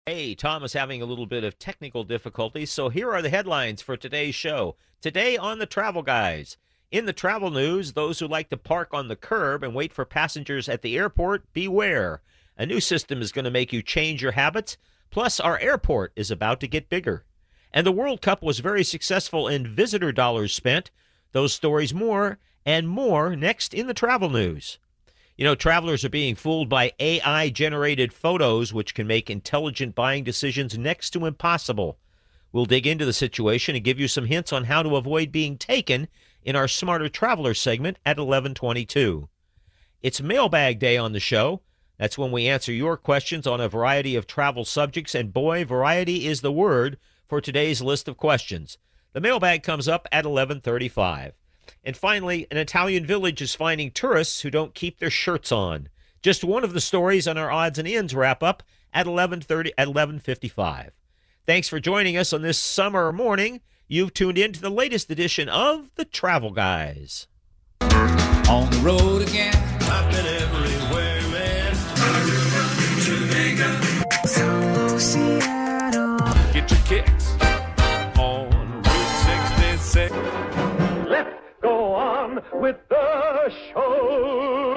Hey, Tom is having a little bit of technical difficulties, so here are the headlines for today's show. Today on the Travel Guys. In the travel news, those who like to park on the curb and wait for passengers at the airport, beware. A new system is going to make you change your habits. Plus, our airport is about to get bigger. And the World Cup was very successful in visitor dollars spent. Those stories more and more next in the travel news. You know, travelers are being fooled by AI-generated photos, which can make intelligent buying decisions next to impossible. We'll dig into the situation and give you some hints on how to avoid being taken in our Smarter Traveler segment at 11:22. It's Mailbag Day on the show. That's when we answer your questions on a variety of travel subjects, and boy, variety is the word for today's list of questions. The mailbag comes up at 11:35. And finally, an Italian village is finding tourists who don't keep their shirts on. Just one of the stories on our odds and ends wrap up at 11:55. Thanks for joining us on this summer morning. You've tuned in to the latest edition of the Travel Guys. On the road again. I've been everywhere, man. Jamaica, Solo Seattle. Get your kicks on Route 66. let's go on with the show.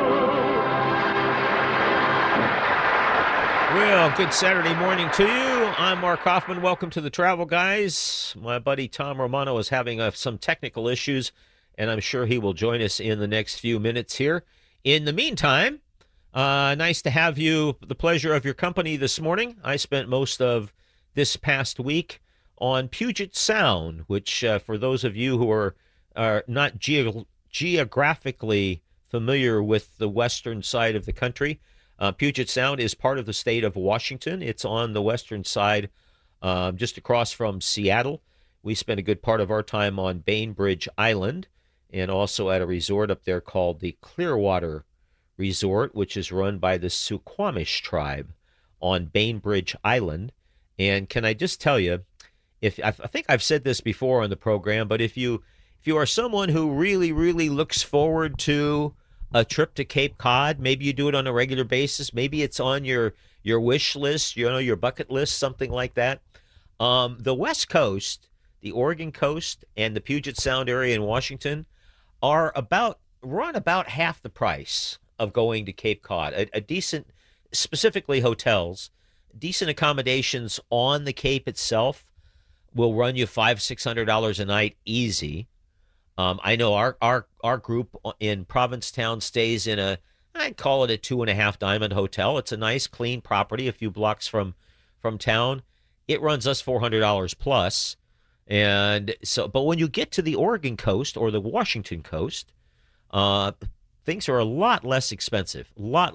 Well, good Saturday morning to you. I'm Mark Hoffman. Welcome to the Travel Guys. My buddy Tom Romano is having some technical issues, and I'm sure he will join us in the next few minutes here. In the meantime, nice to have you, the pleasure of your company this morning. I spent most of this past week on Puget Sound, which for those of you who are not geographically familiar with the western side of the country, Puget Sound is part of the state of Washington. It's on the western side, just across from Seattle. We spent a good part of our time on Bainbridge Island and also at a resort up there called the Clearwater Resort, which is run by the Suquamish tribe on Bainbridge Island. And can I just tell you, I think I've said this before on the program, but if you are someone who really, really looks forward to a trip to Cape Cod, maybe you do it on a regular basis, maybe it's on your wish list, your bucket list, something like that. The West Coast, the Oregon coast, and the Puget Sound area in Washington run about half the price of going to Cape Cod. A decent, specifically hotels, decent accommodations on the Cape itself will run you $500-600 a night easy. I know our group in Provincetown stays in I'd call it a 2.5 diamond hotel. It's a nice, clean property a few blocks from town. It runs us $400 plus. And so, but when you get to the Oregon coast or the Washington coast, things are a lot less expensive,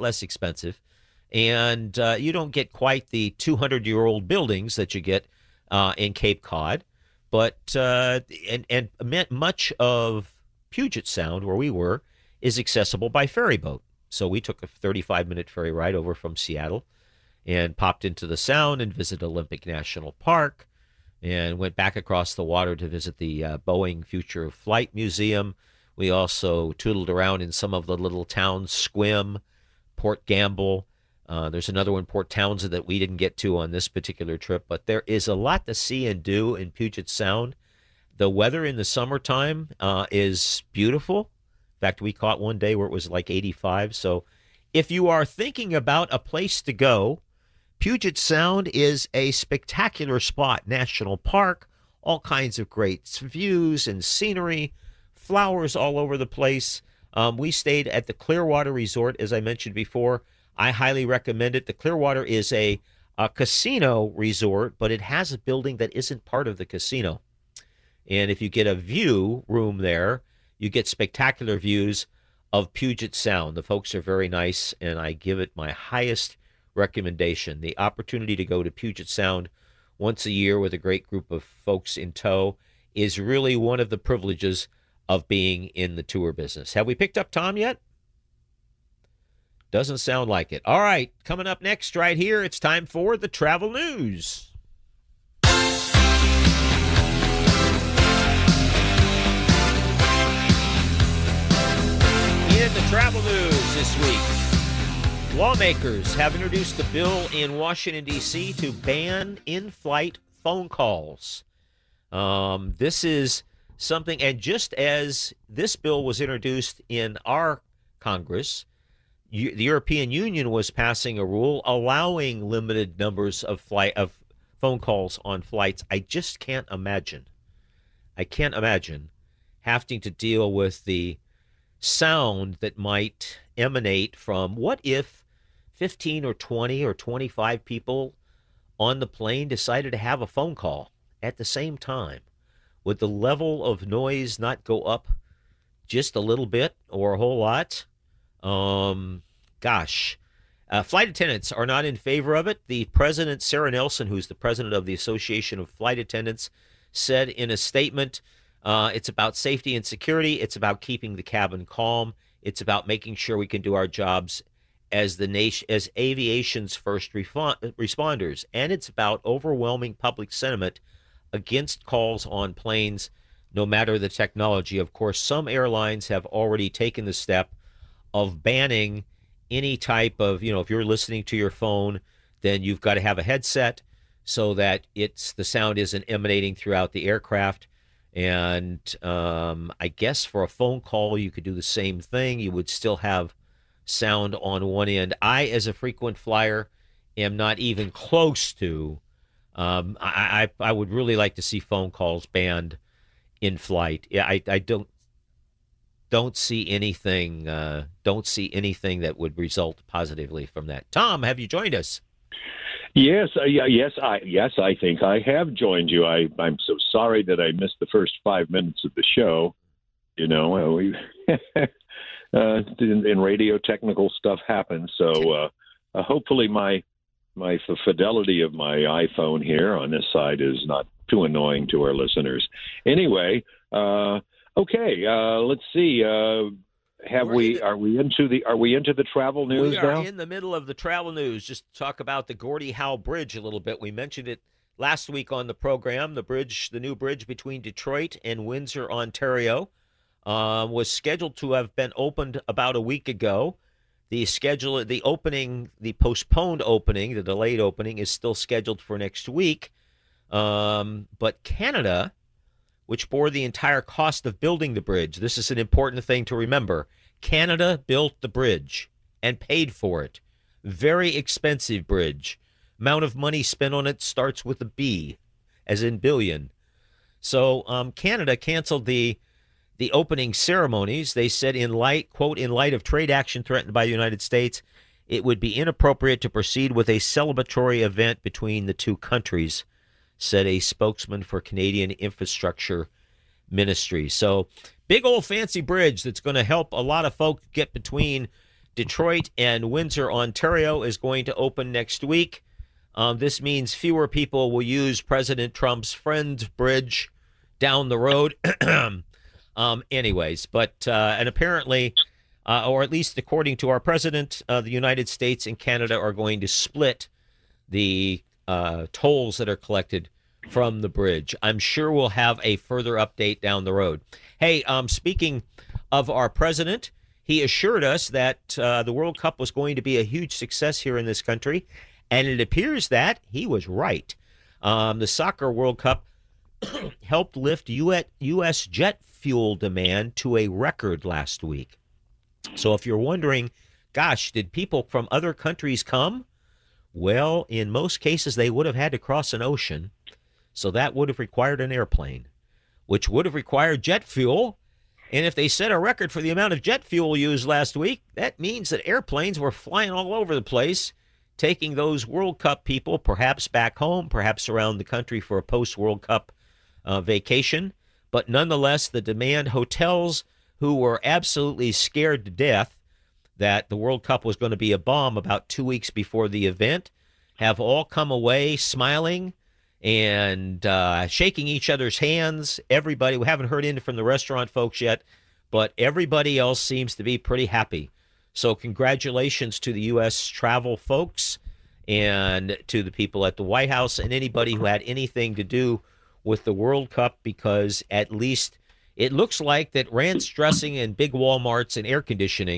and you don't get quite the 200-year-old buildings that you get in Cape Cod. But and much of Puget Sound, where we were, is accessible by ferry boat. So we took a 35-minute ferry ride over from Seattle and popped into the Sound and visited Olympic National Park and went back across the water to visit the Boeing Future Flight Museum. We also tootled around in some of the little towns, Sequim, Port Gamble. There's another one, Port Townsend, that we didn't get to on this particular trip, but there is a lot to see and do in Puget Sound. The weather in the summertime is beautiful. In fact, we caught one day where it was like 85. So if you are thinking about a place to go, Puget Sound is a spectacular spot. National park, all kinds of great views and scenery, flowers all over the place. We stayed at the Clearwater Resort, as I mentioned before. I highly recommend it. The Clearwater is a casino resort, but it has a building that isn't part of the casino. And if you get a view room there, you get spectacular views of Puget Sound. The folks are very nice, and I give it my highest recommendation. The opportunity to go to Puget Sound once a year with a great group of folks in tow is really one of the privileges of being in the tour business. Have we picked up Tom yet? Doesn't sound like it. All right, coming up next right here, it's time for the travel news. In the travel news this week, Lawmakers have introduced a bill in Washington, D.C. to ban in-flight phone calls. This is something, and just as this bill was introduced in our Congress, the European Union was passing a rule allowing limited numbers of phone calls on flights. I just can't imagine. I can't imagine having to deal with the sound that might emanate from, what if 15 or 20 or 25 people on the plane decided to have a phone call at the same time? Would the level of noise not go up just a little bit or a whole lot? Flight attendants are not in favor of it. The president, Sarah Nelson, who's the president of the Association of Flight Attendants, said in a statement, it's about safety and security. It's about keeping the cabin calm. It's about making sure we can do our jobs as aviation's first responders. And it's about overwhelming public sentiment against calls on planes, no matter the technology. Of course, some airlines have already taken the step of banning any type of, if you're listening to your phone, then you've got to have a headset so that the sound isn't emanating throughout the aircraft. And I guess for a phone call, you could do the same thing. You would still have sound on one end. I, as a frequent flyer, am not even close to. I would really like to see phone calls banned in flight. Yeah, I don't see anything. Don't see anything that would result positively from that. Tom, have you joined us? Yes, I think I have joined you. I'm so sorry that I missed the first 5 minutes of the show. In radio, technical stuff happens. So hopefully my fidelity of my iPhone here on this side is not too annoying to our listeners. Anyway, okay, let's see. Are we into the travel news now? We are in the middle of the travel news. Just to talk about the Gordie Howe Bridge a little bit. We mentioned it last week on the program. The new bridge between Detroit and Windsor, Ontario, was scheduled to have been opened about a week ago. The postponed opening, the delayed opening, is still scheduled for next week. But Canada, which bore the entire cost of building the bridge. This is an important thing to remember. Canada built the bridge and paid for it. Very expensive bridge. Amount of money spent on it starts with a B, as in billion. So Canada canceled the opening ceremonies. They said quote, in light of trade action threatened by the United States, it would be inappropriate to proceed with a celebratory event between the two countries, said a spokesman for Canadian Infrastructure Ministry. So, big old fancy bridge that's going to help a lot of folks get between Detroit and Windsor, Ontario, is going to open next week. This means fewer people will use President Trump's Friend Bridge down the road. And apparently, or at least according to our president, the United States and Canada are going to split the tolls that are collected from the bridge. I'm sure we'll have a further update down the road. Hey, speaking of our president, he assured us that the World Cup was going to be a huge success here in this country, and it appears that he was right. The Soccer World Cup helped lift U.S. jet fuel demand to a record last week. So if you're wondering, gosh, did people from other countries come? Well, in most cases, they would have had to cross an ocean, so that would have required an airplane, which would have required jet fuel. And if they set a record for the amount of jet fuel used last week, that means that airplanes were flying all over the place, taking those World Cup people perhaps back home, perhaps around the country for a post-World Cup vacation. But nonetheless, the demand, hotels who were absolutely scared to death that the World Cup was going to be a bomb about 2 weeks before the event, have all come away smiling and shaking each other's hands. Everybody, we haven't heard any from the restaurant folks yet, but everybody else seems to be pretty happy. So congratulations to the U.S. travel folks and to the people at the White House and anybody who had anything to do with the World Cup, because at least it looks like that ranch dressing and big Walmarts and air conditioning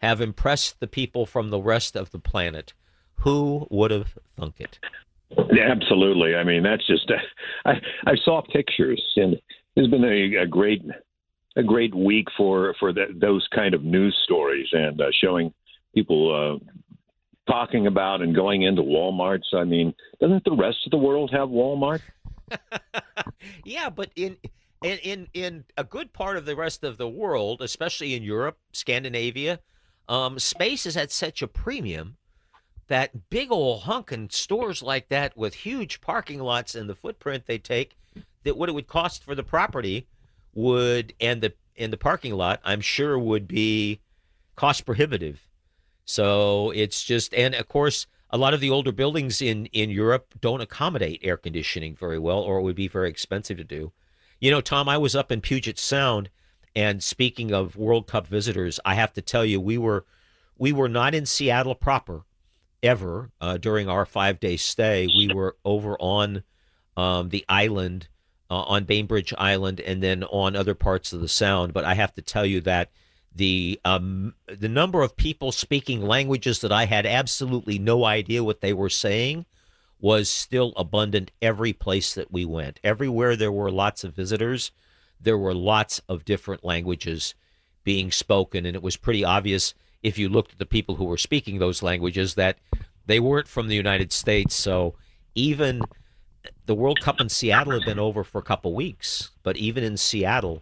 have impressed the people from the rest of the planet. Who would have thunk it? Absolutely. I mean, that's just. I saw pictures, and it's been a great week for those kind of news stories and showing people talking about and going into Walmarts. I mean, doesn't the rest of the world have Walmart? Yeah, but in a good part of the rest of the world, especially in Europe, Scandinavia, space is at such a premium that big old hunkin' stores like that with huge parking lots and the footprint they take, that what it would cost for the property would and the parking lot, I'm sure, would be cost prohibitive. So it's just, and of course, a lot of the older buildings in Europe don't accommodate air conditioning very well, or it would be very expensive to do. You know, Tom, I was up in Puget Sound, and speaking of World Cup visitors, I have to tell you, we were not in Seattle proper ever during our 5-day stay. We were over on the island, on Bainbridge Island, and then on other parts of the Sound. But I have to tell you that the number of people speaking languages that I had absolutely no idea what they were saying was still abundant every place that we went. Everywhere there were lots of visitors, there were lots of different languages being spoken, and it was pretty obvious if you looked at the people who were speaking those languages that they weren't from the United States. So even the World Cup in Seattle had been over for a couple weeks, but even in Seattle,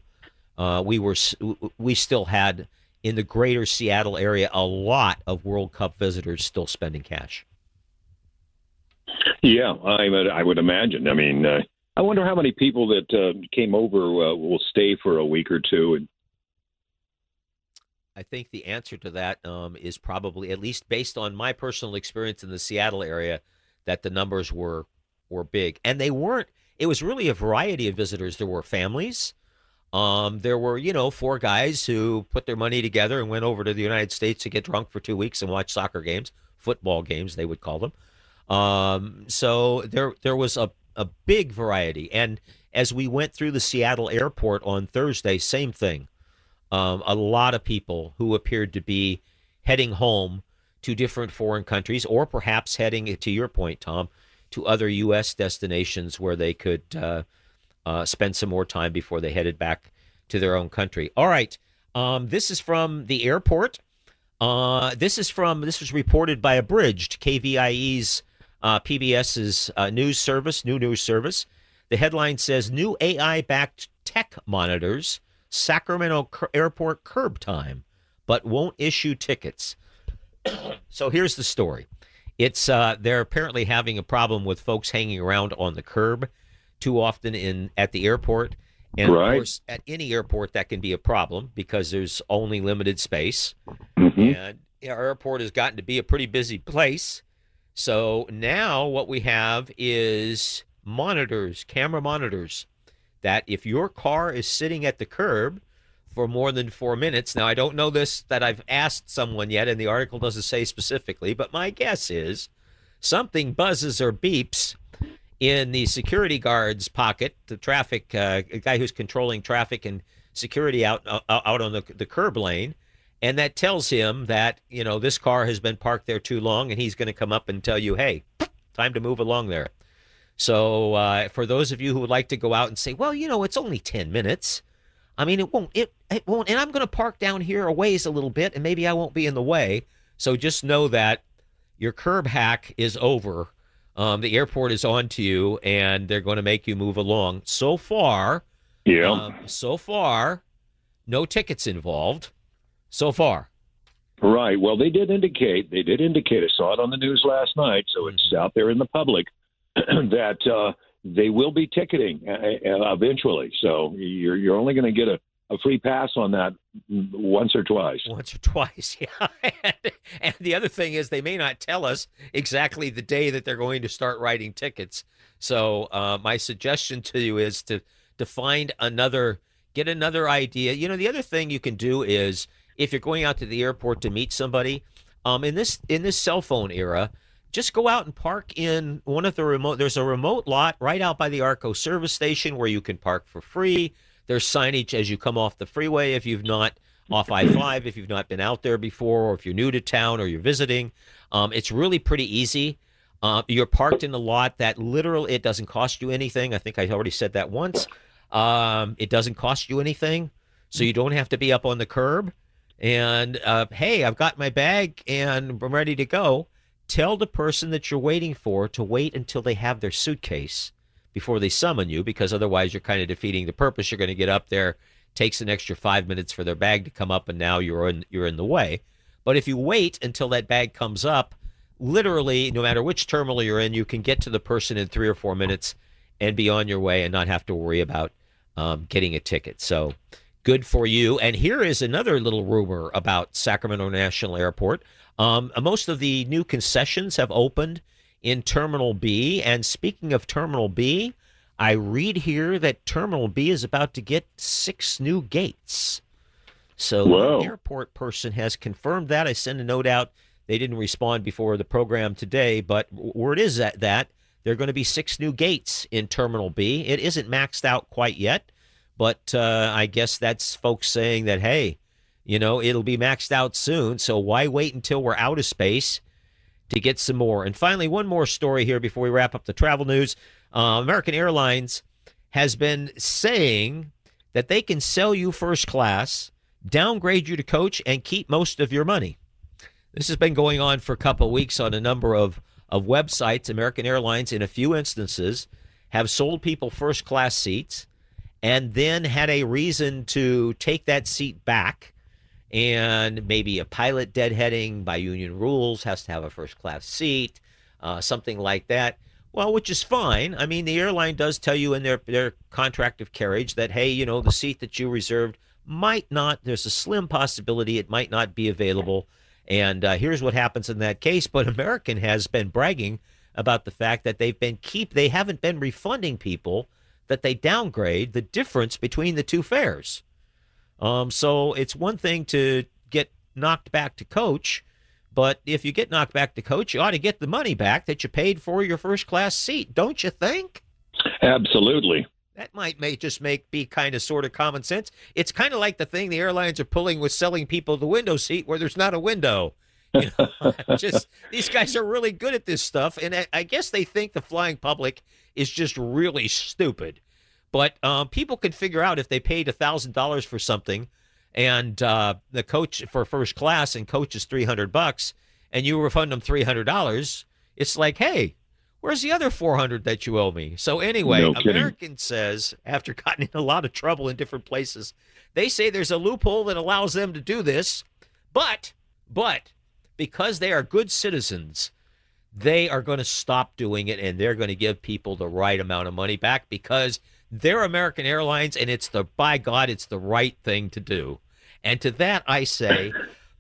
we still had, in the greater Seattle area, a lot of World Cup visitors still spending cash. Yeah, I would imagine. I mean, I wonder how many people that came over will stay for a week or two. And I think the answer to that is probably, at least based on my personal experience in the Seattle area, that the numbers were big. And they weren't, it was really a variety of visitors. There were families. There were, 4 guys who put their money together and went over to the United States to get drunk for 2 weeks and watch soccer games, football games, they would call them. So there was a big variety. And as we went through the Seattle airport on Thursday, same thing. A lot of people who appeared to be heading home to different foreign countries, or perhaps heading, to your point, Tom, to other U.S. destinations where they could spend some more time before they headed back to their own country. All right. This is from the airport. This was reported by Abridged, KVIE's PBS's new news service. The headline says, new AI-backed tech monitors Sacramento airport curb time, but won't issue tickets. So here's the story. It's they're apparently having a problem with folks hanging around on the curb too often at the airport. And of course, at any airport, that can be a problem because there's only limited space. Mm-hmm. And our airport has gotten to be a pretty busy place. So now what we have is camera monitors, that if your car is sitting at the curb for more than 4 minutes, now I don't know that I've asked someone yet, and the article doesn't say specifically, but my guess is something buzzes or beeps in the security guard's pocket, the traffic guy who's controlling traffic and security out on the curb lane, and that tells him that, this car has been parked there too long, and he's going to come up and tell you, hey, time to move along there. So for those of you who would like to go out and say, well, it's only 10 minutes. I mean, it won't, and I'm going to park down here a ways a little bit, and maybe I won't be in the way. So just know that your curb hack is over. The airport is on to you, and they're going to make you move along. So far, no tickets involved. So far. Right. Well, they did indicate. I saw it on the news last night, so it's out there in the public that they will be ticketing eventually. So you're only going to get a free pass on that once or twice. Yeah. And the other thing is, they may not tell us exactly the day that they're going to start writing tickets. So my suggestion to you is to get another idea. The other thing you can do is, if you're going out to the airport to meet somebody, in this cell phone era, just go out and park in one of there's a remote lot right out by the Arco service station where you can park for free. There's signage as you come off the freeway if you've not off I-5 if you've not been out there before, or if you're new to town or you're visiting. It's really pretty easy. You're parked in a lot that literally, it doesn't cost you anything. I think I already said that once. It doesn't cost you anything, so you don't have to be up on the curb. And, hey, I've got my bag and I'm ready to go. Tell the person that you're waiting for to wait until they have their suitcase before they summon you, because otherwise you're kind of defeating the purpose. You're going to get up there, takes an extra 5 minutes for their bag to come up, and now you're in the way. But if you wait until that bag comes up, literally, no matter which terminal you're in, you can get to the person in 3 or 4 minutes and be on your way and not have to worry about getting a ticket. So good for you. And here is another little rumor about Sacramento National Airport. Most of the new concessions have opened in Terminal B. And speaking of Terminal B, I read here that Terminal B is about to get 6 new gates. So the airport person has confirmed that. I sent a note out. They didn't respond before the program today, but word is that there are going to be 6 new gates in Terminal B. It isn't maxed out quite yet, but I guess that's folks saying that, hey, it'll be maxed out soon, so why wait until we're out of space to get some more? And finally, one more story here before we wrap up the travel news. American Airlines has been saying that they can sell you first class, downgrade you to coach, and keep most of your money. This has been going on for a couple of weeks on a number of websites. American Airlines, in a few instances, have sold people first class seats and then had a reason to take that seat back. And maybe a pilot deadheading by union rules has to have a first-class seat, something like that. Well, which is fine. I mean, the airline does tell you in their contract of carriage that, hey, the seat that you reserved might not, there's a slim possibility it might not be available. And here's what happens in that case. But American has been bragging about the fact that they haven't been refunding people that they downgrade the difference between the two fares. So it's one thing to get knocked back to coach, but if you get knocked back to coach, you ought to get the money back that you paid for your first class seat, don't you think? Absolutely. That may just be kind of sort of common sense. It's kind of like the thing the airlines are pulling with selling people the window seat where there's not a window. These guys are really good at this stuff, and I guess they think the flying public is just really stupid. But people can figure out if they paid $1,000 for something, and the coach for first class and coach is $300, and you refund them $300. It's like, hey, where's the other $400 that you owe me? So anyway, No kidding. American says, after getting in a lot of trouble in different places, they say there's a loophole that allows them to do this, but because they are good citizens, they are going to stop doing it, and they're going to give people the right amount of money back because they're American Airlines, and by God, it's the right thing to do. And to that, I say,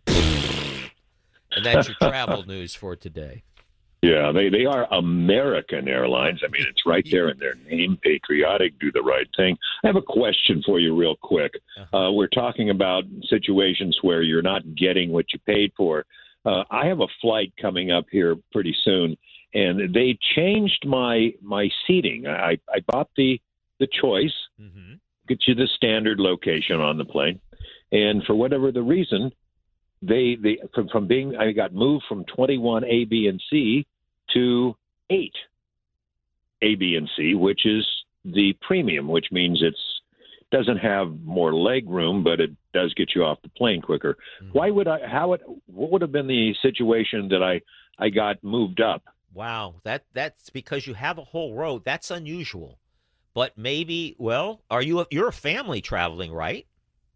and that's your travel news for today. Yeah, they are American Airlines. I mean, it's right there in their name, patriotic, do the right thing. I have a question for you real quick. We're talking about situations where you're not getting what you paid for. I have a flight coming up here pretty soon, and they changed my seating. I bought the choice, get you the standard location on the plane, and for whatever the reason, they I got moved from 21 A, B, and C to 8 A, B, and C, which is the premium, which means doesn't have more leg room, but it does get you off the plane quicker. What would have been the situation that I got moved up? Wow, that's because you have a whole row. That's unusual. But maybe, you're a family traveling, right?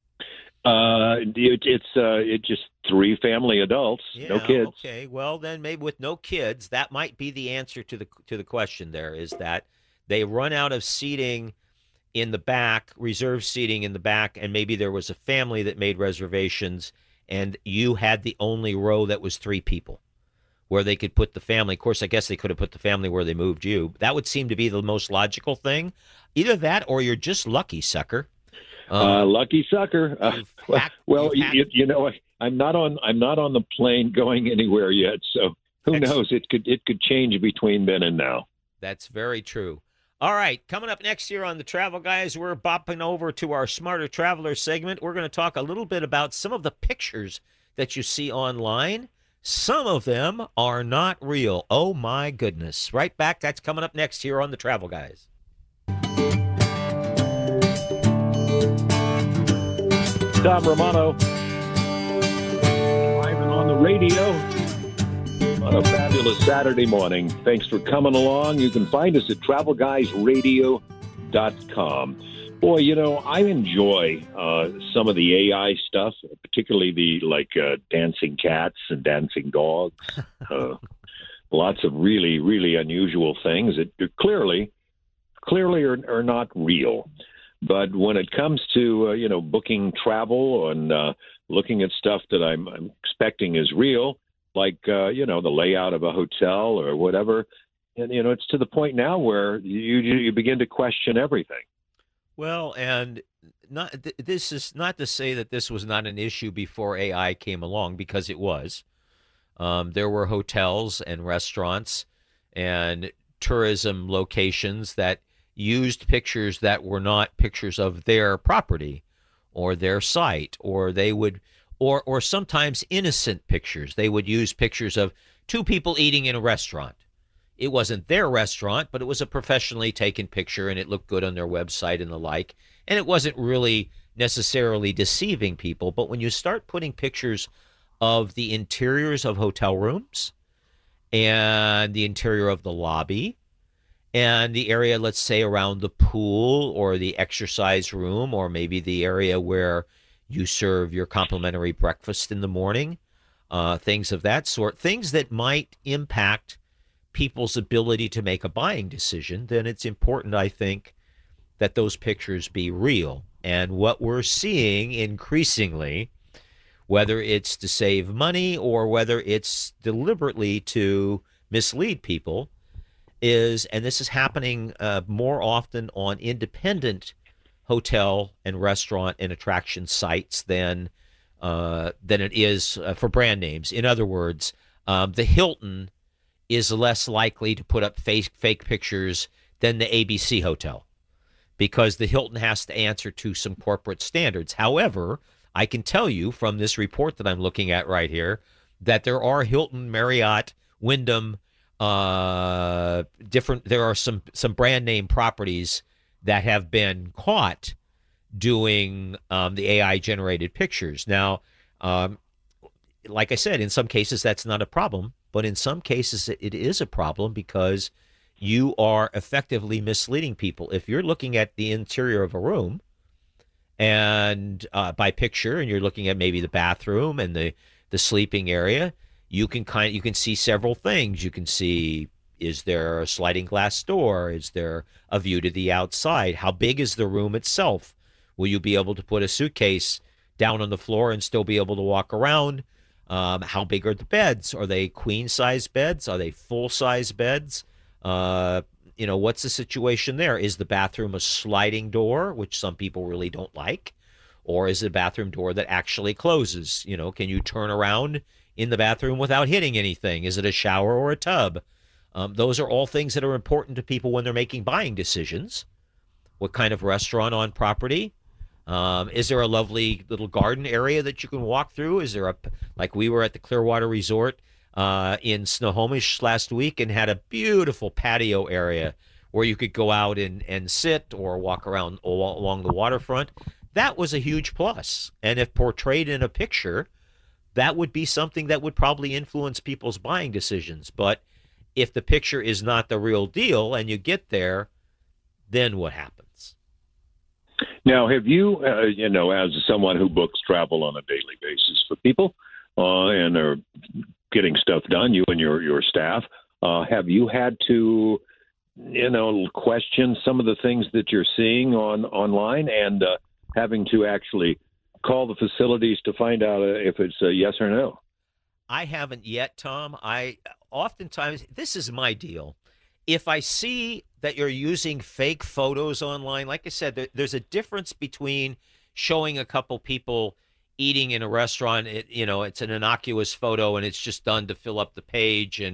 It's just 3 family adults, no kids. Okay, well then maybe with no kids, that might be the answer to the question. There is that they run out of seating in the back, reserved seating in the back, and maybe there was a family that made reservations, and you had the only row that was 3 people, where they could put the family. Of course, I guess they could have put the family where they moved you. That would seem to be the most logical thing. Either that, or you're just lucky, sucker. Lucky sucker. You know, I'm not on the plane going anywhere yet, so who knows? It could change between then and now. That's very true. All right, coming up next year on the Travel Guys, we're bopping over to our Smarter Traveler segment. We're going to talk a little bit about some of the pictures that you see online. Some of them are not real. Oh, my goodness. Right back. That's coming up next here on the Travel Guys. Tom Romano, live and on the radio on a fabulous Saturday morning. Thanks for coming along. You can find us at travelguysradio.com. Boy, you know, I enjoy some of the AI stuff, particularly the dancing cats and dancing dogs. Lots of really, really unusual things that clearly are not real. But when it comes to, booking travel and looking at stuff that I'm expecting is real, like, the layout of a hotel or whatever, and, it's to the point now where you begin to question everything. Well, and this is not to say that this was not an issue before AI came along, because it was. There were hotels and restaurants and tourism locations that used pictures that were not pictures of their property or their site, or they would, or sometimes innocent pictures. They would use pictures of two people eating in a restaurant. It wasn't their restaurant, but it was a professionally taken picture, and it looked good on their website and the like. And it wasn't really necessarily deceiving people. But when you start putting pictures of the interiors of hotel rooms and the interior of the lobby and the area, let's say, around the pool or the exercise room, or maybe the area where you serve your complimentary breakfast in the morning, things of that sort, things that might impact people's ability to make a buying decision, then it's important, I think, that those pictures be real. And what we're seeing increasingly, whether it's to save money or whether it's deliberately to mislead people, is, and this is happening more often on independent hotel and restaurant and attraction sites than it is for brand names. In other words, the Hilton is less likely to put up fake pictures than the ABC Hotel, because the Hilton has to answer to some corporate standards. However, I can tell you from this report that I'm looking at right here that there are Hilton, Marriott, Wyndham, there are some brand name properties that have been caught doing the AI generated pictures. Now, like I said, in some cases that's not a problem, but in some cases it is a problem, because you are effectively misleading people. If you're looking at the interior of a room and by picture, and you're looking at maybe the bathroom and the sleeping area, you can see several things. You can see, is there a sliding glass door? Is there a view to the outside? How big is the room itself? Will you be able to put a suitcase down on the floor and still be able to walk around? How big are the beds? Are they queen-size beds? Are they full-size beds? What's the situation there? Is the bathroom a sliding door, which some people really don't like? Or is it a bathroom door that actually closes? Can you turn around in the bathroom without hitting anything? Is it a shower or a tub? Those are all things that are important to people when they're making buying decisions. What kind of restaurant on property? Is there a lovely little garden area that you can walk through? Is there like we were at the Clearwater Resort in Snohomish last week and had a beautiful patio area where you could go out and sit or walk around along the waterfront. That was a huge plus. And if portrayed in a picture, that would be something that would probably influence people's buying decisions. But if the picture is not the real deal and you get there, then what happens? Now, have you, as someone who books travel on a daily basis for people and are getting stuff done, you and your staff, have you had to, question some of the things that you're seeing online and having to actually call the facilities to find out if it's a yes or no? I haven't yet, Tom. Oftentimes, this is my deal. If I see that you're using fake photos online, like I said, there's a difference between showing a couple people eating in a restaurant. It's an innocuous photo and it's just done to fill up the page and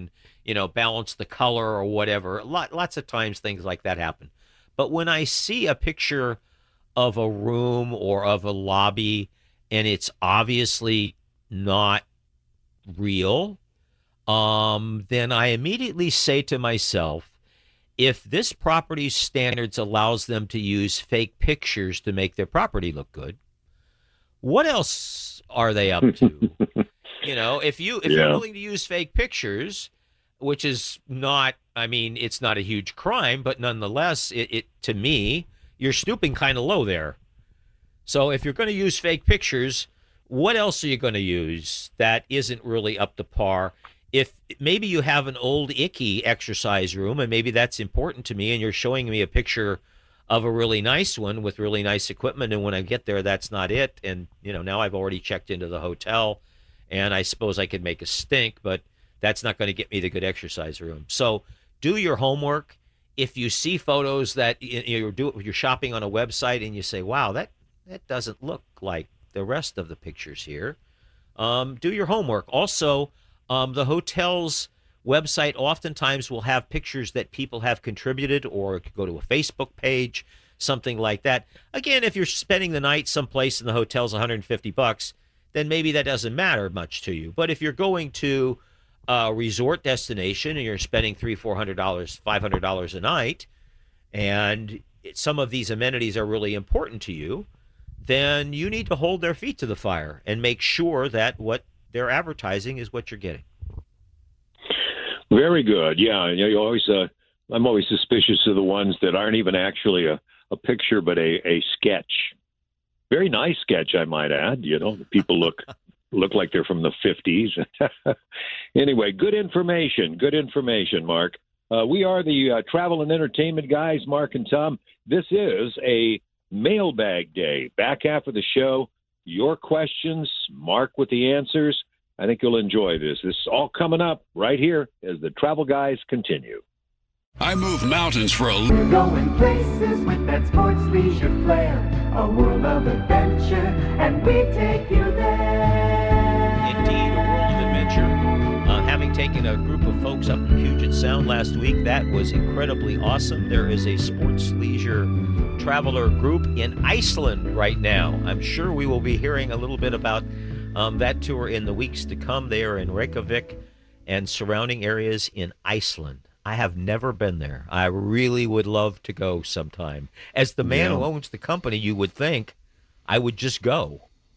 balance the color or whatever. Lots of times things like that happen. But when I see a picture of a room or of a lobby and it's obviously not real, then I immediately say to myself, if this property's standards allows them to use fake pictures to make their property look good, what else are they up to? If you're willing to use fake pictures, which is not, it's not a huge crime, but nonetheless, it to me, you're stooping kind of low there. So if you're going to use fake pictures, what else are you going to use that isn't really up to par? If maybe you have an old icky exercise room, and maybe that's important to me, and you're showing me a picture of a really nice one with really nice equipment, and when I get there, that's not it. And, now I've already checked into the hotel, and I suppose I could make a stink, but that's not going to get me the good exercise room. So do your homework. If you see photos that you're shopping on a website and you say, wow, that doesn't look like the rest of the pictures here, do your homework. Also, the hotel's website oftentimes will have pictures that people have contributed, or go to a Facebook page, something like that. Again, if you're spending the night someplace and the hotel's $150, then maybe that doesn't matter much to you. But if you're going to a resort destination and you're spending $300, $400, $500 a night, and some of these amenities are really important to you, then you need to hold their feet to the fire and make sure that what they're advertising is what you're getting. Very good. Yeah, I'm always suspicious of the ones that aren't even actually a picture, but a sketch. Very nice sketch, I might add. The people look like they're from the 50s. Anyway, good information, Mark. We are the travel and entertainment guys, Mark and Tom. This is a mailbag day. Back half of the show, your questions, Mark with the answers. I think you'll enjoy this. This is all coming up right here as the Travel Guys continue. I move mountains for a We're going places with that sports leisure flair, a world of adventure, and we take you there. Indeed, a world of adventure. Having taken a group of folks up to Puget Sound last week, that was incredibly awesome. There is a sports leisure traveler group in Iceland right now. I'm sure we will be hearing a little bit about that tour in the weeks to come. They are in Reykjavik and surrounding areas in Iceland. I have never been there. I really would love to go sometime. As the man who owns the company, you would think I would just go,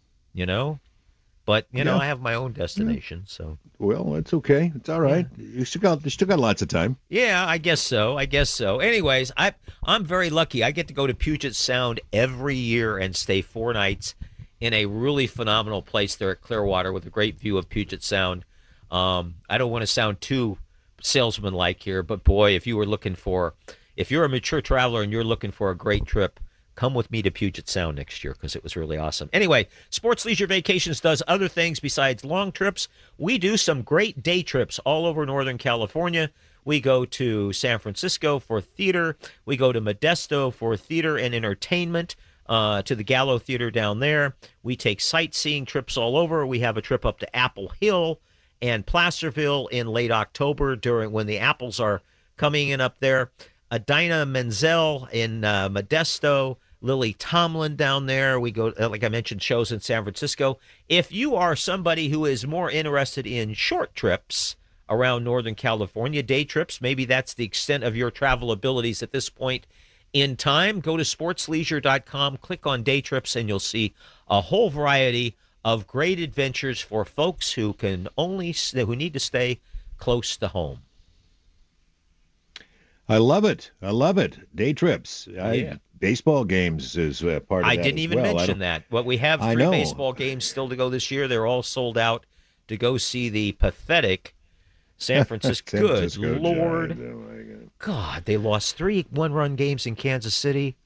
But, I have my own destination, so. Well, it's okay. It's all right. You still got lots of time. Yeah, I guess so. Anyways, I'm very lucky. I get to go to Puget Sound every year and stay 4 nights in a really phenomenal place there at Clearwater with a great view of Puget Sound. I don't want to sound too salesman-like here, but boy, if you're a mature traveler and you're looking for a great trip, come with me to Puget Sound next year because it was really awesome. Anyway, Sports Leisure Vacations does other things besides long trips. We do some great day trips all over Northern California. We go to San Francisco for theater. We go to Modesto for theater and entertainment, to the Gallo Theater down there. We take sightseeing trips all over. We have a trip up to Apple Hill and Placerville in late October when the apples are coming in up there. Dinah Menzel in Modesto, Lily Tomlin down there. We go, like I mentioned, shows in San Francisco. If you are somebody who is more interested in short trips around Northern California, day trips, maybe that's the extent of your travel abilities at this point in time, go to sportsleisure.com, click on day trips, and you'll see a whole variety of great adventures for folks who need to stay close to home. I love it. Day trips. Baseball games is part of that. I didn't even mention that. But we have 3 baseball games still to go this year. They're all sold out to go see the pathetic San Francisco. Good Lord. Oh my God, they lost 3 one-run games in Kansas City.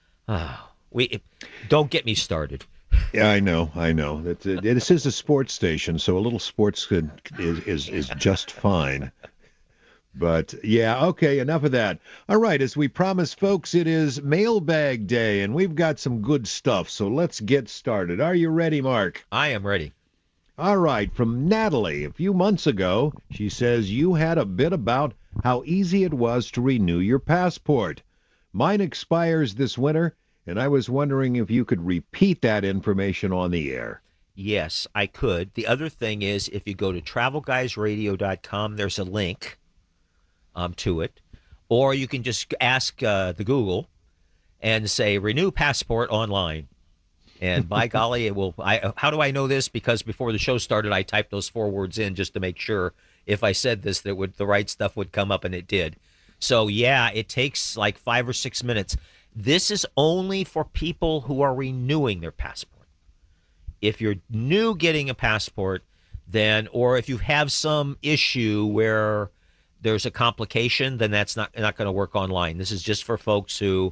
Don't get me started. Yeah, I know. This is a sports station, so a little sports is just fine. But, yeah, okay, enough of that. All right, as we promised, folks, it is Mailbag Day, and we've got some good stuff, so let's get started. Are you ready, Mark? I am ready. All right, from Natalie. A few months ago, she says you had a bit about how easy it was to renew your passport. Mine expires this winter, and I was wondering if you could repeat that information on the air. Yes, I could. The other thing is, if you go to travelguysradio.com, there's a link to it. Or you can just ask the Google and say, renew passport online. And by golly, it will. How do I know this? Because before the show started, I typed those 4 words in just to make sure if I said this, that the right stuff would come up, and it did. So, yeah, it takes like 5 or 6 minutes. This is only for people who are renewing their passport. If you're new getting a passport, then, or if you have some issue where there's a complication, then that's not going to work online. This is just for folks who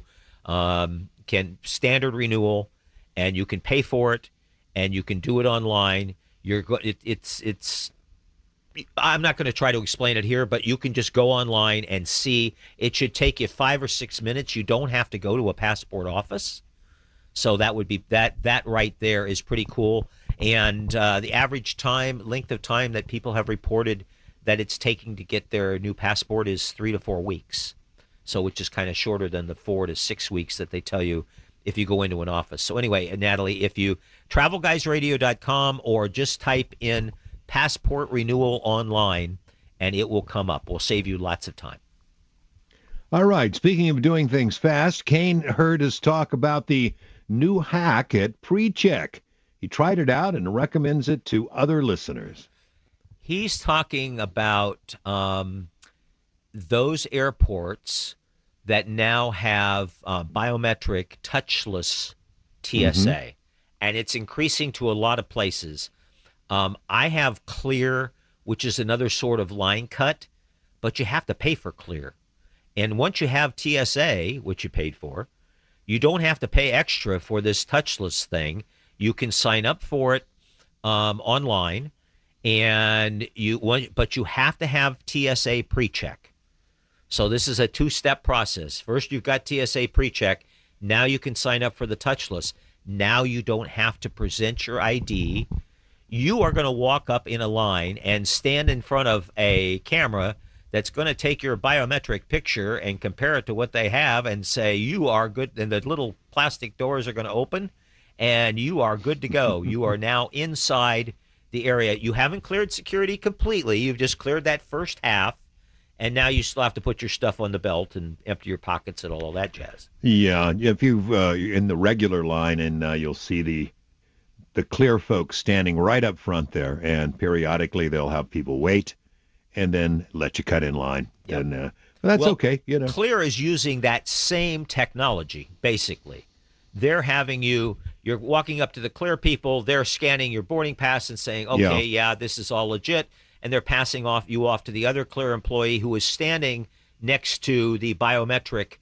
can standard renewal, and you can pay for it, and you can do it online. It's I'm not going to try to explain it here, but you can just go online and see. It should take you 5 or 6 minutes. You don't have to go to a passport office. So that would be that right there is pretty cool. And the average length of time that people have reported that it's taking to get their new passport is 3 to 4 weeks. So which is kind of shorter than the 4 to 6 weeks that they tell you if you go into an office. So anyway, Natalie, if you travelguysradio.com or just type in passport renewal online, and it will come up. We'll save you lots of time. All right. Speaking of doing things fast, Kane heard us talk about the new hack at PreCheck. He tried it out and recommends it to other listeners. He's talking about those airports that now have biometric touchless TSA, and it's increasing to a lot of places. I have Clear, which is another sort of line cut, but you have to pay for Clear. And once you have TSA, which you paid for, you don't have to pay extra for this touchless thing. You can sign up for it online, and but you have to have TSA PreCheck. So this is a 2-step process. First, you've got TSA PreCheck. Now you can sign up for the touchless. Now you don't have to present your ID. You are going to walk up in a line and stand in front of a camera that's going to take your biometric picture and compare it to what they have and say, you are good. And the little plastic doors are going to open, and you are good to go. You are now inside the area. You haven't cleared security completely. You've just cleared that first half. And now you still have to put your stuff on the belt and empty your pockets and all of that jazz. Yeah, if you've in the regular line, and you'll see the Clear folks standing right up front there, and periodically they'll have people wait and then let you cut in line. Yep. And that's okay, Clear is using that same technology, basically. They're having you're walking up to the Clear people, they're scanning your boarding pass and saying, okay, yeah, this is all legit. And they're passing you off to the other Clear employee who is standing next to the biometric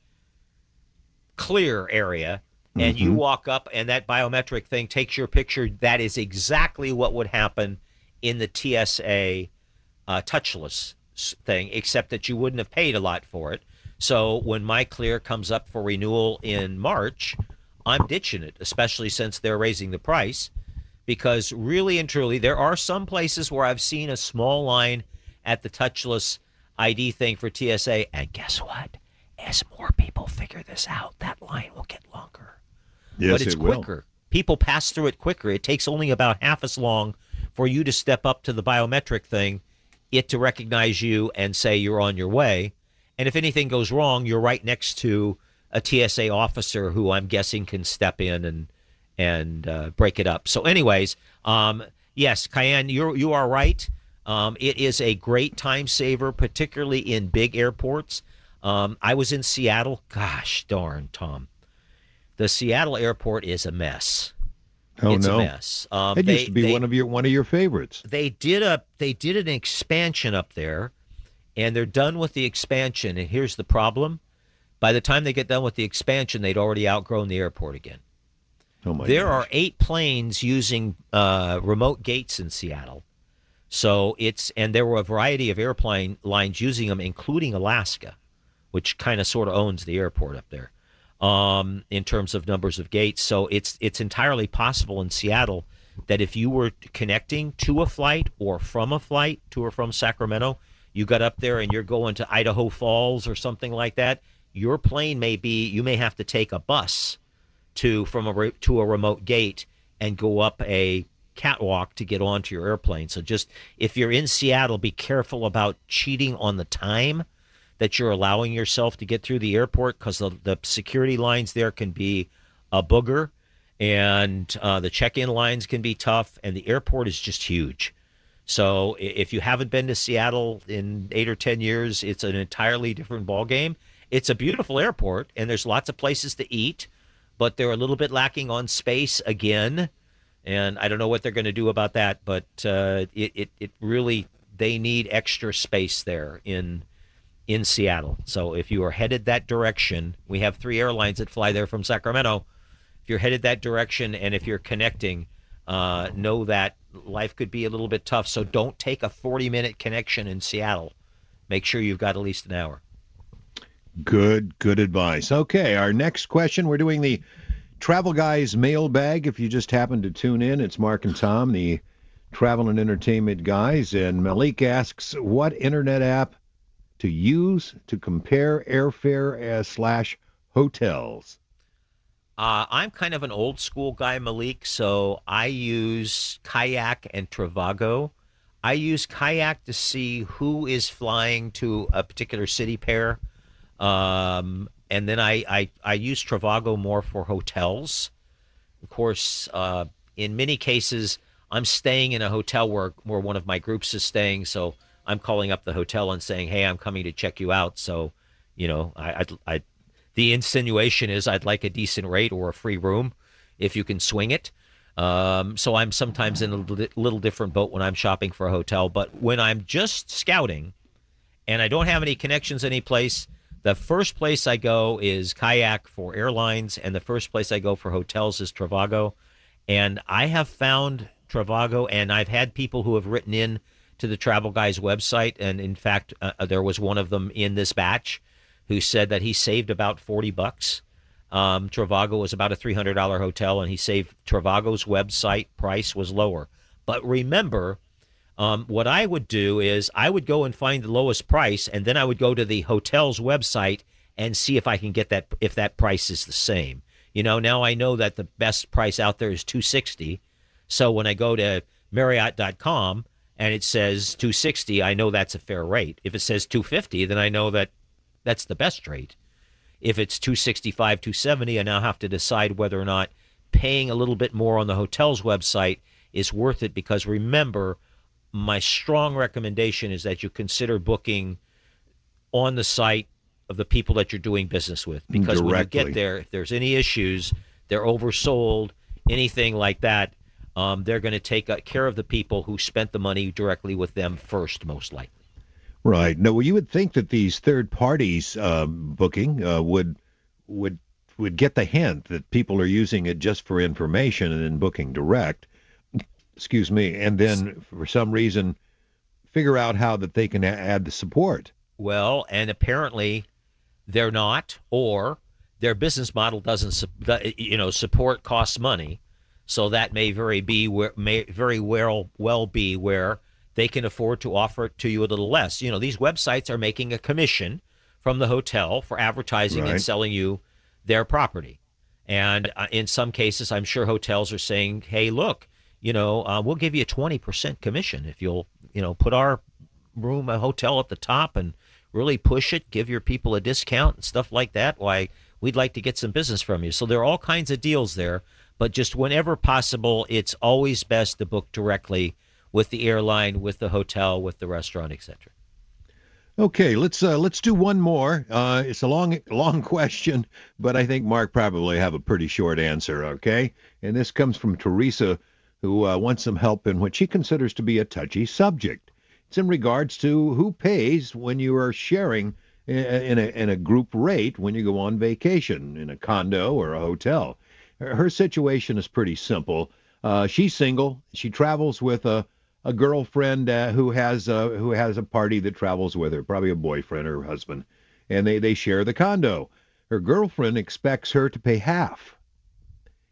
Clear area. And you walk up, and that biometric thing takes your picture. That is exactly what would happen in the TSA touchless thing, except that you wouldn't have paid a lot for it. So when my Clear comes up for renewal in March, I'm ditching it, especially since they're raising the price. Because really and truly, there are some places where I've seen a small line at the touchless ID thing for TSA. And guess what? As more people figure this out, that line will get longer. Yes, but it's quicker. Will. People pass through it quicker. It takes only about half as long for you to step up to the biometric thing, it to recognize you and say you're on your way. And if anything goes wrong, you're right next to a TSA officer who I'm guessing can step in and break it up. So anyways, yes, Cayenne, you are right. It is a great time saver, particularly in big airports. I was in Seattle. Gosh darn, Tom. The Seattle airport is a mess. Oh, it's no. a mess. It used to be one of your favorites. They did an expansion up there, and they're done with the expansion. And here's the problem: by the time they get done with the expansion, they'd already outgrown the airport again. Oh my! There are 8 planes using remote gates in Seattle. So and there were a variety of airplane lines using them, including Alaska, which kind of sort of owns the airport up there. In terms of numbers of gates. So it's entirely possible in Seattle that if you were connecting to a flight or from a flight to or from Sacramento, you got up there and you're going to Idaho Falls or something like that, your plane you may have to take a bus to a remote gate and go up a catwalk to get onto your airplane. So just if you're in Seattle, be careful about cheating on the time that you're allowing yourself to get through the airport, because the security lines there can be a booger, and the check-in lines can be tough, and the airport is just huge. So if you haven't been to Seattle in 8 or 10 years, it's an entirely different ballgame. It's a beautiful airport, and there's lots of places to eat, but they're a little bit lacking on space again, and I don't know what they're going to do about that, but it really, they need extra space there in Seattle. So if you are headed that direction, we have 3 airlines that fly there from Sacramento. If you're headed that direction and if you're connecting, know that life could be a little bit tough. So don't take a 40-minute connection in Seattle. Make sure you've got at least an hour. Good advice. Okay, our next question, we're doing the Travel Guys mailbag. If you just happen to tune in, it's Mark and Tom, the travel and entertainment guys. And Malik asks, what internet app to use to compare airfare / hotels? I'm kind of an old school guy, Malik, so I use Kayak and Trivago. I use Kayak to see who is flying to a particular city pair. And then I use Trivago more for hotels. Of course, in many cases, I'm staying in a hotel where one of my groups is staying, so I'm calling up the hotel and saying, hey, I'm coming to check you out. So, you know, the insinuation is I'd like a decent rate or a free room if you can swing it. So I'm sometimes in a little different boat when I'm shopping for a hotel. But when I'm just scouting and I don't have any connections anyplace, the first place I go is Kayak for airlines, and the first place I go for hotels is Trivago. And I have found Trivago, and I've had people who have written in to the Travel Guys website, and in fact, there was one of them in this batch who said that he saved about $40. Trivago was about a $300 hotel, and he saved. Trivago's website price was lower. But remember, what I would do is I would go and find the lowest price, and then I would go to the hotel's website and see if I can get that, if that price is the same. You know, now I know that the best price out there is $260. So when I go to Marriott.com and it says $260, I know that's a fair rate. If it says $250, then I know that that's the best rate. If it's $265, $270, I now have to decide whether or not paying a little bit more on the hotel's website is worth it, because remember, my strong recommendation is that you consider booking on the site of the people that you're doing business with, because when you get there, if there's any issues, they're oversold, anything like that, they're going to take care of the people who spent the money directly with them first, most likely. Right. No, well, you would think that these third parties booking would get the hint that people are using it just for information and then booking direct. Excuse me, and then for some reason figure out how that they can add the support. Well, and apparently they're not, or their business model doesn't, support costs money. So that may very well be where they can afford to offer it to you a little less. You know, these websites are making a commission from the hotel for advertising and selling you their property. And in some cases, I'm sure hotels are saying, hey, look, we'll give you a 20% commission if you'll, put our a hotel at the top and really push it, give your people a discount and stuff like that. Why, we'd like to get some business from you. So there are all kinds of deals there, but just whenever possible, it's always best to book directly with the airline, with the hotel, with the restaurant, etc. Okay, let's do one more. It's a long question, but I think Mark probably have a pretty short answer. Okay, and this comes from Teresa, who wants some help in what she considers to be a touchy subject. It's in regards to who pays when you are sharing in a group rate when you go on vacation in a condo or a hotel. Her situation is pretty simple. She's single. She travels with a girlfriend who has a party that travels with her, probably a boyfriend or husband, and they share the condo. Her girlfriend expects her to pay half.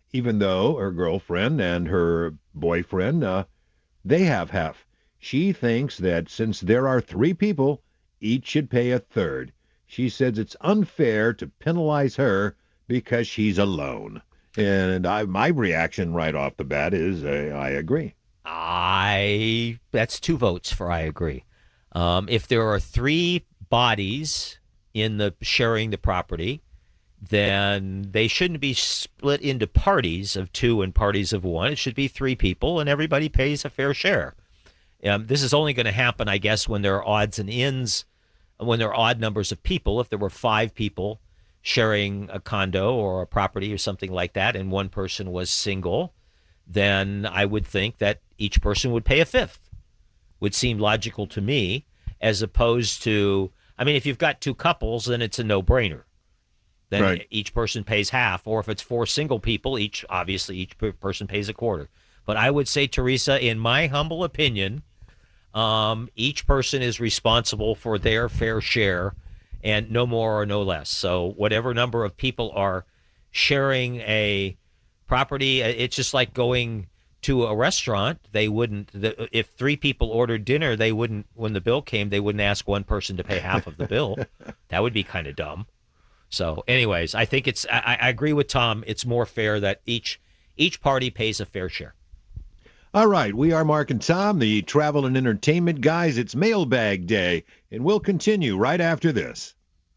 even though her girlfriend and her boyfriend, they have half. She thinks that since there are 3 people, each should pay a third. She says it's unfair to penalize her because she's alone. And my reaction right off the bat is I agree. That's 2 votes for I agree. If there are 3 bodies in the sharing the property, then they shouldn't be split into parties of 2 and parties of 1. It should be 3 people, and everybody pays a fair share. This is only going to happen, I guess, when there are odds and ends, when there are odd numbers of people. If there were 5 people sharing a condo or a property or something like that, and one person was single, then I would think that each person would pay a fifth. Would seem logical to me, as opposed to, I mean, if you've got 2 couples, then it's a no-brainer. Then Right. each person pays half, or if it's 4 single people, each person pays a quarter. But I would say, Teresa, in my humble opinion, each person is responsible for their fair share, and no more or no less. So whatever number of people are sharing a property, it's just like going to a restaurant. They wouldn't, if 3 people ordered dinner, they wouldn't, when the bill came, they wouldn't ask one person to pay half of the bill. That would be kind of dumb. So anyways, I think I agree with Tom. It's more fair that each party pays a fair share. All right, we are Mark and Tom, the travel and entertainment guys. It's Mailbag Day, and we'll continue right after this.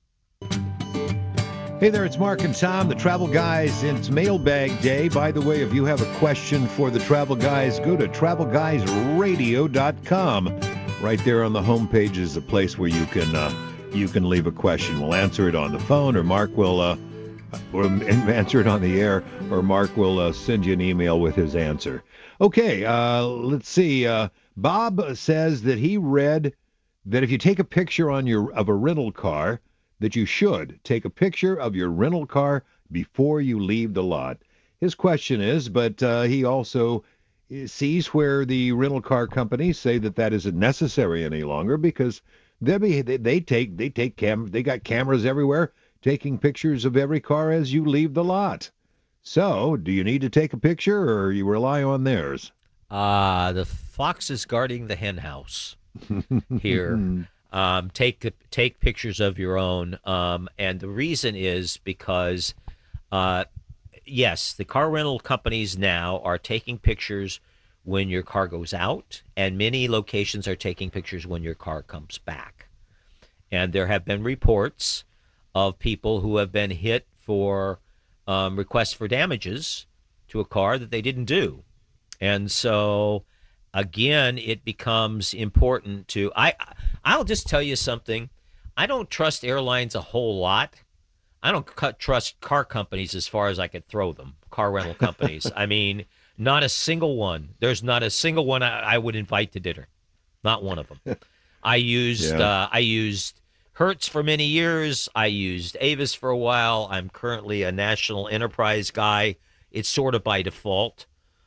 Hey there, it's Mark and Tom, the travel guys. It's Mailbag Day. By the way, if you have a question for the travel guys, go to travelguysradio.com. Right there on the homepage is the place where you can leave a question. We'll answer it on the phone, or Mark will answer it on the air, or Mark will send you an email with his answer. Okay, let's see. Bob says that he read that if you take a picture of a rental car, that you should take a picture of your rental car before you leave the lot. His question is, but he also sees where the rental car companies say that isn't necessary any longer, because they got cameras everywhere taking pictures of every car as you leave the lot. So, do you need to take a picture, or you rely on theirs? The fox is guarding the hen house here. Take pictures of your own, and the reason is because, yes, the car rental companies now are taking pictures when your car goes out, and many locations are taking pictures when your car comes back. And there have been reports of people who have been hit for requests for damages to a car that they didn't do. And so, again, it becomes important to... I'll just tell you something. I don't trust airlines a whole lot. I don't trust car companies as far as I could throw them, car rental companies. I mean, not a single one. There's not a single one I would invite to dinner. Not one of them. I used Hertz for many years. I used Avis for a while. I'm currently a National Enterprise guy. It's sort of by default.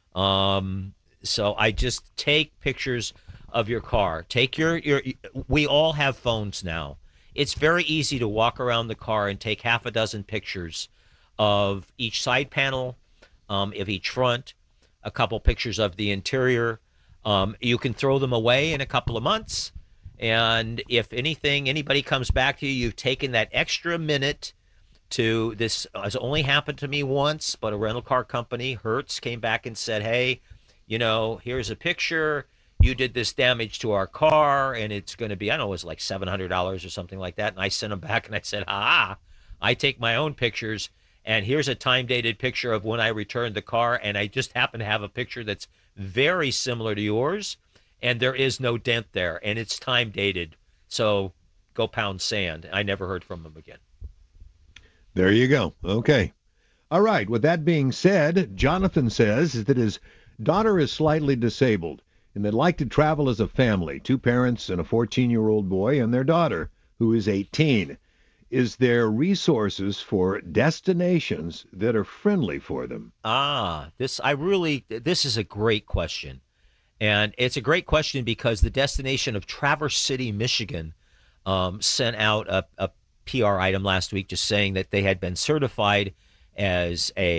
So I just take pictures of your car. Take we all have phones now. It's very easy to walk around the car and take half a dozen pictures of each side panel, of each front, a couple pictures of the interior. You can throw them away in a couple of months. And if anybody comes back to you, you've taken that extra minute to, this has only happened to me once, but a rental car company, Hertz, came back and said, hey, here's a picture. You did this damage to our car, and it's going to be, I don't know, it was like $700 or something like that. And I sent them back, and I said, I take my own pictures, and here's a time-dated picture of when I returned the car, and I just happen to have a picture that's very similar to yours, and there is no dent there, and it's time-dated. So go pound sand. I never heard from them again. There you go. Okay. All right. With that being said, Jonathan says that his daughter is slightly disabled, and they'd like to travel as a family, 2 parents and a 14-year-old boy and their daughter, who is 18. Is there resources for destinations that are friendly for them? This is a great question. And it's a great question because the destination of Traverse City, Michigan, sent out a PR item last week just saying that they had been certified as a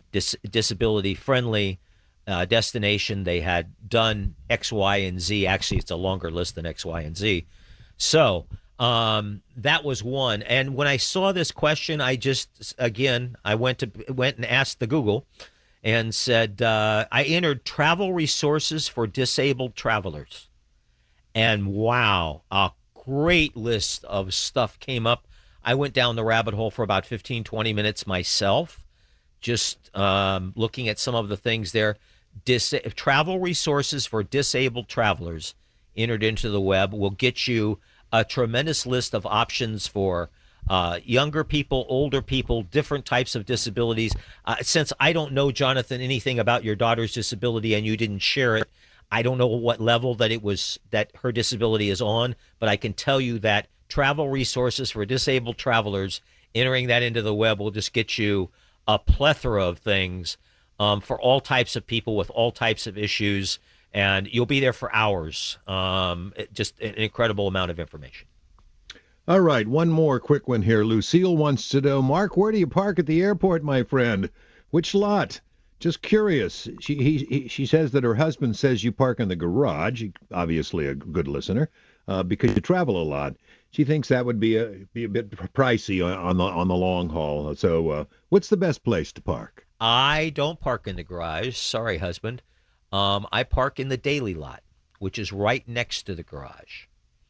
disability-friendly destination. They had done X, Y, and Z. Actually, it's a longer list than X, Y, and Z. So that was one. And when I saw this question, I went and asked the Google and said, I entered travel resources for disabled travelers. And wow, a great list of stuff came up. I went down the rabbit hole for about 15, 20 minutes myself, just looking at some of the things there. Travel resources for disabled travelers entered into the web will get you a tremendous list of options for younger people, older people, different types of disabilities. Since I don't know, Jonathan, anything about your daughter's disability and you didn't share it, I don't know what level that her disability is on, but I can tell you that travel resources for disabled travelers, entering that into the web will just get you a plethora of things for all types of people with all types of issues, and you'll be there for hours. Just an incredible amount of information. All right, one more quick one here. Lucille wants to know, Mark, where do you park at the airport, my friend? Which lot? Just curious. She says that her husband says you park in the garage, obviously a good listener, because you travel a lot. She thinks that would be a bit pricey on the long haul. So what's the best place to park? I don't park in the garage. Sorry, husband. I park in the daily lot, which is right next to the garage.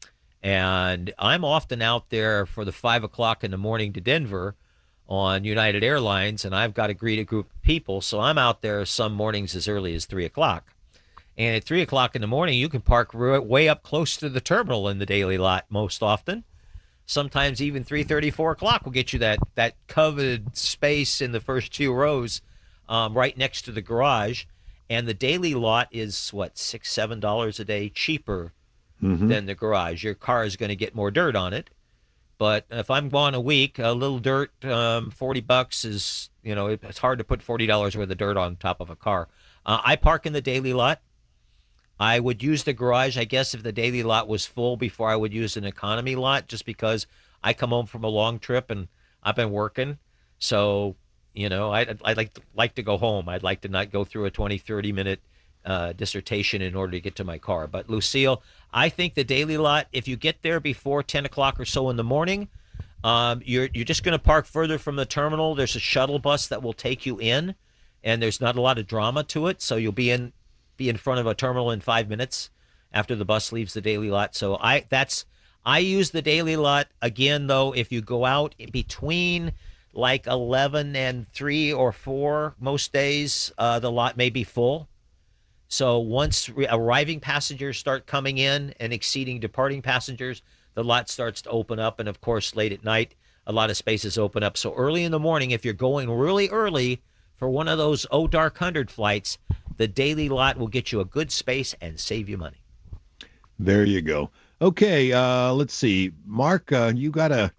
And I'm often out there for the 5 o'clock in the morning to Denver on United Airlines, and I've got to greet a group of people. So I'm out there some mornings as early as 3 o'clock. And at 3 o'clock in the morning, you can park way up close to the terminal in the daily lot most often. Sometimes even 3:30, 4 o'clock will get you that coveted space in the first few rows right next to the garage. And the daily lot is, $6, $7 a day cheaper than the garage. Your car is going to get more dirt on it. But if I'm gone a week, a little dirt, $40 is, it's hard to put $40 worth of dirt on top of a car. I park in the daily lot. I would use the garage, I guess, if the daily lot was full before I would use an economy lot, just because I come home from a long trip and I've been working. So, I'd like to go home. I'd like to not go through a 20, 30-minute dissertation in order to get to my car. But, Lucille, I think the daily lot, if you get there before 10 o'clock or so in the morning, you're just going to park further from the terminal. There's a shuttle bus that will take you in, and there's not a lot of drama to it, so you'll be in front of a terminal in 5 minutes after the bus leaves the daily lot. So I use the daily lot. Again, though, if you go out between like 11 and 3 or 4 most days, the lot may be full. So once arriving passengers start coming in and exceeding departing passengers, the lot starts to open up. And, of course, late at night, a lot of spaces open up. So early in the morning, if you're going really early for one of those Dark 100 flights, the daily lot will get you a good space and save you money. There you go. Okay, let's see. Mark, you got a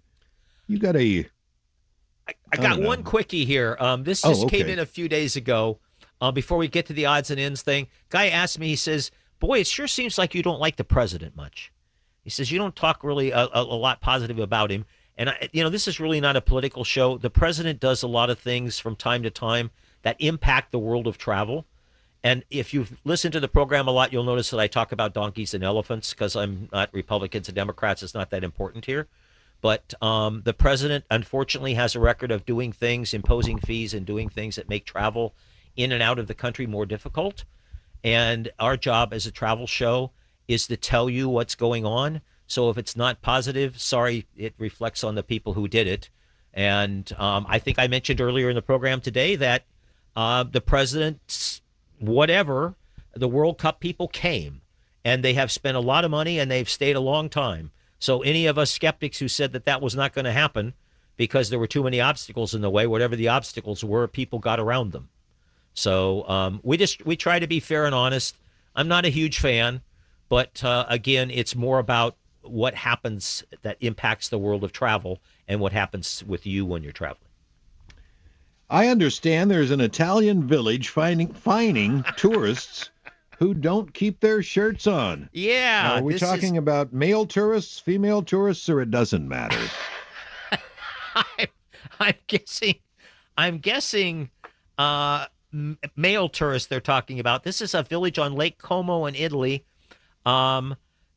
I got one quickie here. This just came in a few days ago. Before we get to the odds and ends thing, guy asked me, he says, boy, it sure seems like you don't like the president much. He says, you don't talk really a lot positive about him. And, this is really not a political show. The president does a lot of things from time to time that impact the world of travel. And if you've listened to the program a lot, you'll notice that I talk about donkeys and elephants because I'm not Republicans and Democrats. It's not that important here. But the president, unfortunately, has a record of doing things, imposing fees and doing things that make travel in and out of the country more difficult. And our job as a travel show is to tell you what's going on. So if it's not positive, sorry, it reflects on the people who did it. And I think I mentioned earlier in the program today that the president's whatever, the World Cup people came, and they have spent a lot of money, and they've stayed a long time. So any of us skeptics who said that was not going to happen because there were too many obstacles in the way, whatever the obstacles were, people got around them. So we try to be fair and honest. I'm not a huge fan, but again, it's more about what happens that impacts the world of travel and what happens with you when you're traveling. I understand there's an Italian village fining tourists who don't keep their shirts on. Yeah. Now, are we talking about male tourists, female tourists, or it doesn't matter? I'm guessing male tourists they're talking about. This is a village on Lake Como in Italy. Varenna,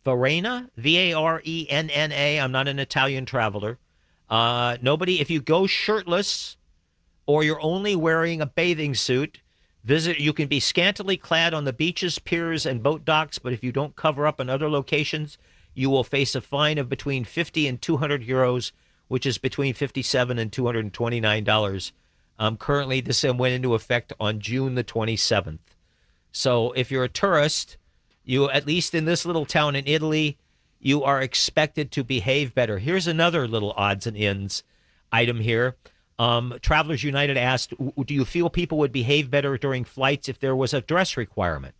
Varenna. I'm not an Italian traveler. Nobody, if you go shirtless or you're only wearing a bathing suit, you can be scantily clad on the beaches, piers, and boat docks, but if you don't cover up in other locations, you will face a fine of between 50 and 200 euros, which is between $57 and $229. Currently, this went into effect on June the 27th. So if you're a tourist, you, at least in this little town in Italy, you are expected to behave better. Here's another little odds and ends item here. Travelers United asked, do you feel people would behave better during flights if there was a dress requirement?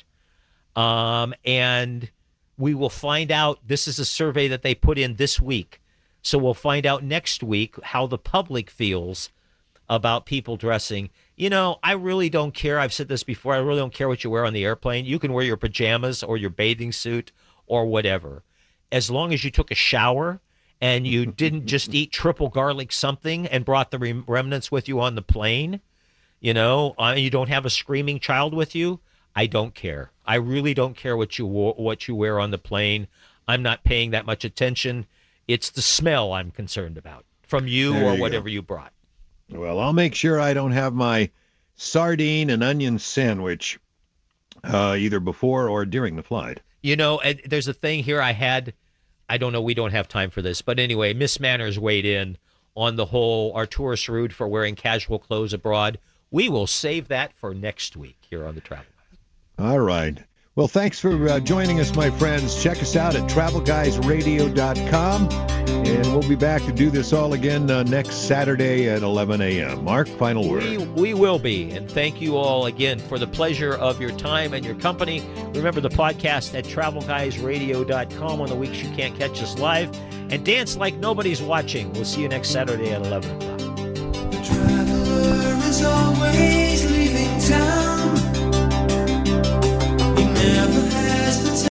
And we will find out. This is a survey that they put in this week. So we'll find out next week how the public feels about people dressing. You know, I really don't care. I've said this before. I really don't care what you wear on the airplane. You can wear your pajamas or your bathing suit or whatever. As long as you took a shower and you didn't just eat triple garlic something and brought the remnants with you on the plane, you know, you don't have a screaming child with you, I don't care. I really don't care what you wear on the plane. I'm not paying that much attention. It's the smell I'm concerned about from you or whatever you brought. Well, I'll make sure I don't have my sardine and onion sandwich either before or during the flight. You know, there's a thing here I don't know, we don't have time for this, but anyway, Miss Manners weighed in on the whole, are tourists rude for wearing casual clothes abroad? We will save that for next week here on the Travel Guys. All right. Well, thanks for joining us, my friends. Check us out at TravelGuysRadio.com, and we'll be back to do this all again next Saturday at 11 a.m. Mark, final word. We will be, and thank you all again for the pleasure of your time and your company. Remember the podcast at TravelGuysRadio.com on the weeks you can't catch us live, and dance like nobody's watching. We'll see you next Saturday at 11 o'clock. The traveler is always leaving town. Never